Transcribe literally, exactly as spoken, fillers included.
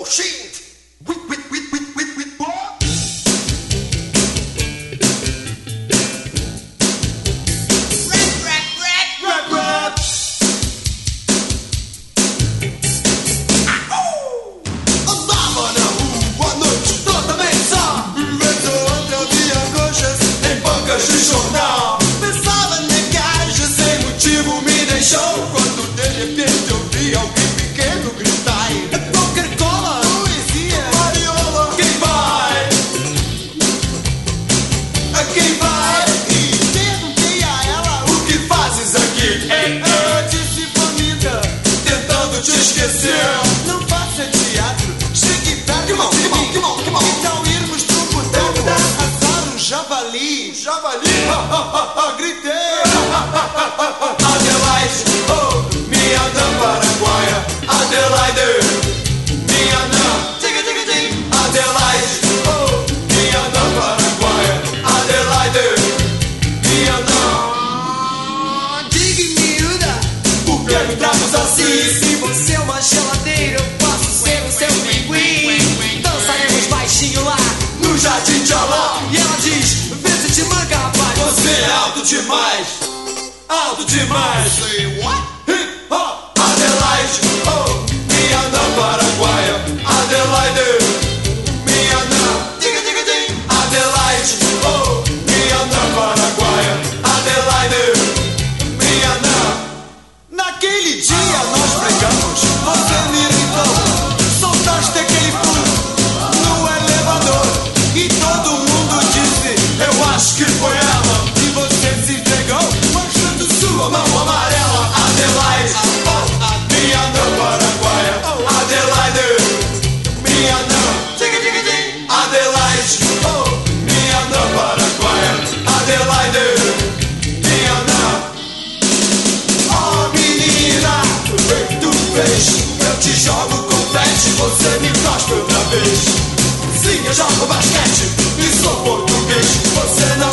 shit! Wait, wait, wait, wait, wait, wait, what? Rap, rap, rap, rap, rap! Au! Andava na rua a noite toda mensa, vez ou outra via coxas em bancas de jornal. Pensava negar, sem motivo me deixou, quando de repente eu vi alguém pequeno gritar: Coca-Cola, poesia, Mariola, quem vai? A quem vai? E perguntei a ela: o que fazes aqui? Ela disse: família, tentando te esquecer. Não faça teatro, chegue perto de mim. Então irmos pro boteco assar um javali. Javali? Gritei. Adelaide, oh, minha dama paraguaia. Adelaide, minha dama, diga, diga, diga. Adelaide, oh, minha dama paraguaia. Adelaide, minha dama. Diga, miúda, por que me tratas assim? Se você é uma geladeira, eu posso ser o seu pinguim. Dançaremos baixinho lá no Jardim de Alá. E ela diz: vê se te manca, rapaz. Você é alto demais, alto demais. Say what? Hip hop. Adelaide, oh, minha dama paraguaia. Adelaide, minha dama, diga, diga, diga. Adelaide, oh, minha dama paraguaia. Adelaide, minha dama. Naquele dia nós brigamos, você me irritou, soltaste aquele pulo no elevador e todo mundo disse: eu acho que foi ela. E você se entregou, mostrando sua mão amarela. Adelaide, oh, minha dama paraguaia. Adelaide, minha dama, diga, diga, diga. Adelaide, oh, minha dama paraguaia. Adelaide, minha dama. Oh, menina, o que tu fez? Eu te jogo confete, você me cospe outra vez. Sim, eu jogo basquete e sou português. Você não